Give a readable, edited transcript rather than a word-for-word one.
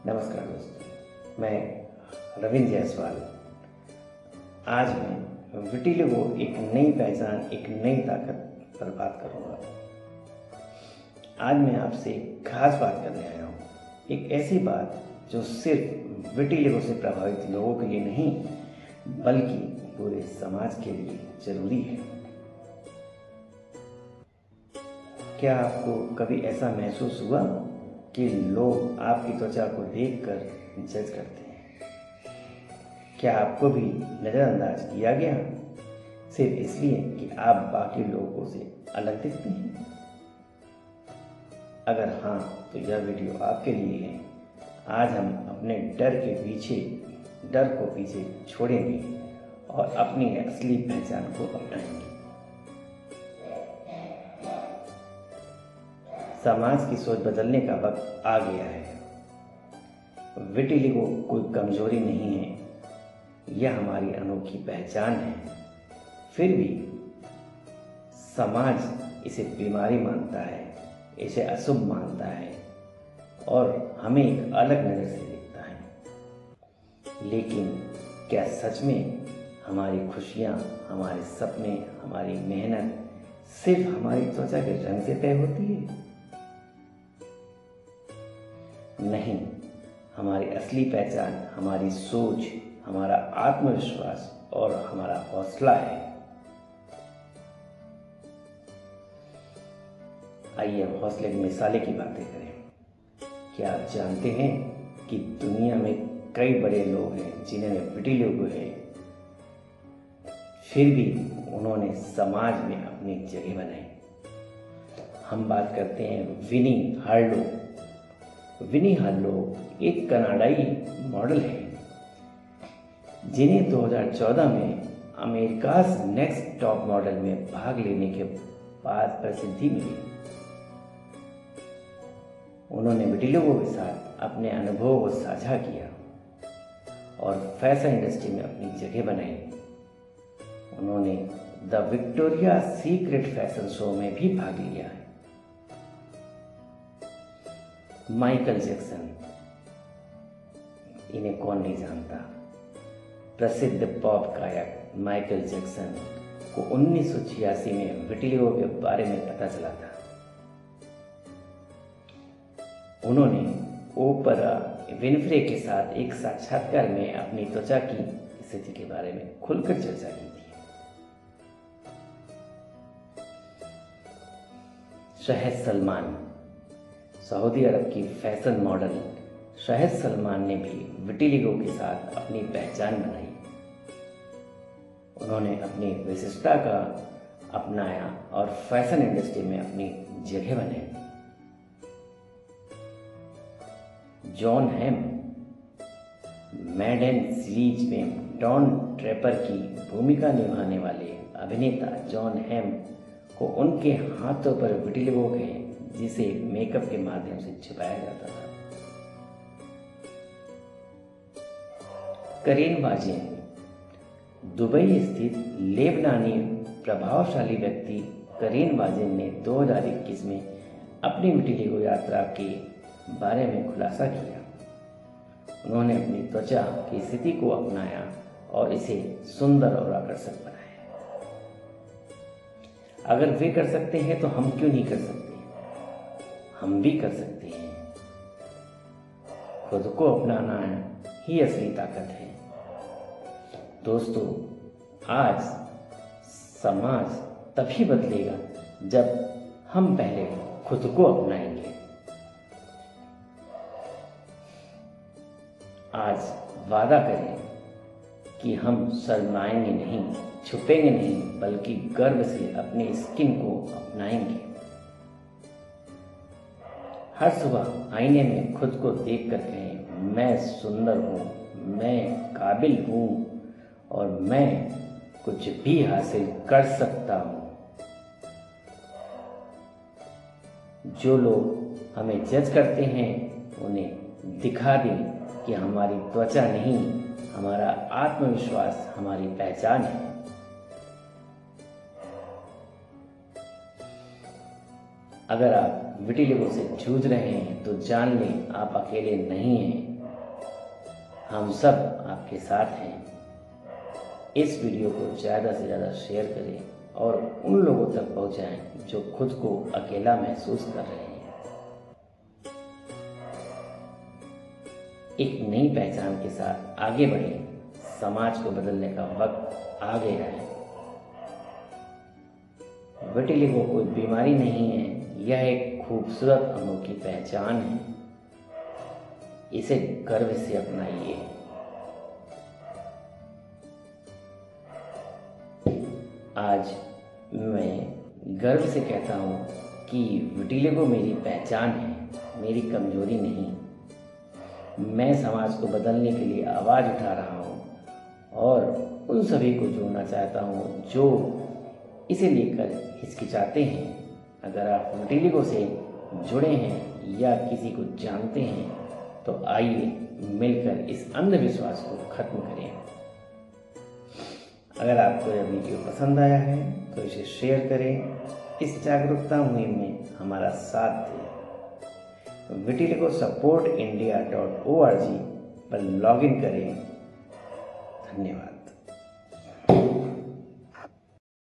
नमस्कार दोस्तों, मैं रविंद्र जायसवाल। आज मैं विटिलिगो एक नई पहचान, एक नई ताकत पर बात करूंगा। आज मैं आपसे एक खास बात करने आया हूँ, एक ऐसी बात जो सिर्फ विटिलिगो से प्रभावित लोगों के लिए नहीं बल्कि पूरे समाज के लिए जरूरी है। क्या आपको कभी ऐसा महसूस हुआ कि लोग आपकी त्वचा को देखकर जज करते हैं? क्या आपको भी नज़रअंदाज किया गया सिर्फ इसलिए कि आप बाकी लोगों से अलग दिखते हैं? अगर हाँ, तो यह वीडियो आपके लिए है। आज हम अपने डर को पीछे छोड़ेंगे और अपनी असली पहचान को अपनाएंगे। समाज की सोच बदलने का वक्त आ गया है। विटिलिगो कोई कमजोरी नहीं है, यह हमारी अनोखी पहचान है। फिर भी समाज इसे बीमारी मानता है, इसे अशुभ मानता है और हमें एक अलग नज़र से देखता है। लेकिन क्या सच में हमारी खुशियाँ, हमारे सपने, हमारी मेहनत सिर्फ हमारी त्वचा के रंग से तय होती है? नहीं, हमारी असली पहचान हमारी सोच, हमारा आत्मविश्वास और हमारा हौसला है। आइए हम हौसले की मिसालें की बातें करें। क्या आप जानते हैं कि दुनिया में कई बड़े लोग हैं जिन्हें विटिलिगो है, फिर भी उन्होंने समाज में अपनी जगह बनाई। हम बात करते हैं विनी हार्लो। विनी हार्लो एक कनाडाई मॉडल है जिन्हें 2014 में अमेरिकाज़ नेक्स्ट टॉप मॉडल में भाग लेने के बाद प्रसिद्धि मिली। उन्होंने विटिलिगो के साथ अपने अनुभवों को साझा किया और फैशन इंडस्ट्री में अपनी जगह बनाई। उन्होंने the Victoria Secret fashion show में भी भाग लिया है। माइकल जैक्सन, इन्हें कौन नहीं जानता। प्रसिद्ध पॉप गायक माइकल जैक्सन को 1986 में विटिलिगो के बारे में पता चला था। उन्होंने ओपरा विनफ्रे के साथ एक साक्षात्कार में अपनी त्वचा की स्थिति के बारे में खुलकर चर्चा की थी। शहद सलमान, सऊदी अरब की फैशन मॉडल शहद सलमान ने भी विटिलिगो के साथ अपनी पहचान बनाई। उन्होंने अपनी विशिष्टता का अपनाया और फैशन इंडस्ट्री में अपनी जगह बनाई। John Hamm, mad men series में डॉन ड्रेपर की भूमिका निभाने वाले अभिनेता जॉन हैम को उनके हाथों पर विटिलिगो है जिसे मेकअप के माध्यम से छिपाया जाता था। करीन वाजिन, दुबई स्थित लेबनानी प्रभावशाली व्यक्ति करीन वाजिन ने 2021 में अपनी विटिलिगो यात्रा के बारे में खुलासा किया। उन्होंने अपनी त्वचा की स्थिति को अपनाया और इसे सुंदर और आकर्षक बनाया। अगर वे कर सकते हैं तो हम क्यों नहीं कर सकते? हम भी कर सकते हैं। खुद को अपनाना ही असली ताकत है। दोस्तों, आज समाज तभी बदलेगा जब हम पहले खुद को अपनाएंगे। आज वादा करें कि हम शर्माएंगे नहीं, छुपेंगे नहीं, बल्कि गर्व से अपनी स्किन को अपनाएंगे। हर सुबह आईने में खुद को देख कर कहें, मैं सुंदर हूँ, मैं काबिल हूँ और मैं कुछ भी हासिल कर सकता हूँ। जो लोग हमें जज करते हैं उन्हें दिखा दें कि हमारी त्वचा नहीं, हमारा आत्मविश्वास हमारी पहचान है। अगर आप विटिलिगो से जूझ रहे हैं तो जान लें आप अकेले नहीं हैं। हम सब आपके साथ हैं। इस वीडियो को ज़्यादा से ज़्यादा शेयर करें और उन लोगों तक पहुंचाएं जो खुद को अकेला महसूस कर रहे हैं। एक नई पहचान के साथ आगे बढ़ें। समाज को बदलने का वक्त आ गया है। विटिलिगो कोई बीमारी नहीं है, यह एक खूबसूरत अनोखी पहचान है। इसे गर्व से अपनाइए। आज मैं गर्व से कहता हूँ कि विटिलिगो मेरी पहचान है, मेरी कमजोरी नहीं। मैं समाज को बदलने के लिए आवाज़ उठा रहा हूँ और उन सभी को जोड़ना चाहता हूँ जो इसे लेकर हिचकिचाते हैं। अगर आप विटिलिगो से जुड़े हैं या किसी को जानते हैं तो आइए मिलकर इस अंधविश्वास को खत्म करें। अगर आपको यह वीडियो पसंद आया है तो इसे शेयर करें। इस जागरूकता मुहिम में हमारा साथ दें। विटिलिगो सपोर्ट इंडिया.org पर लॉगिन करें। धन्यवाद।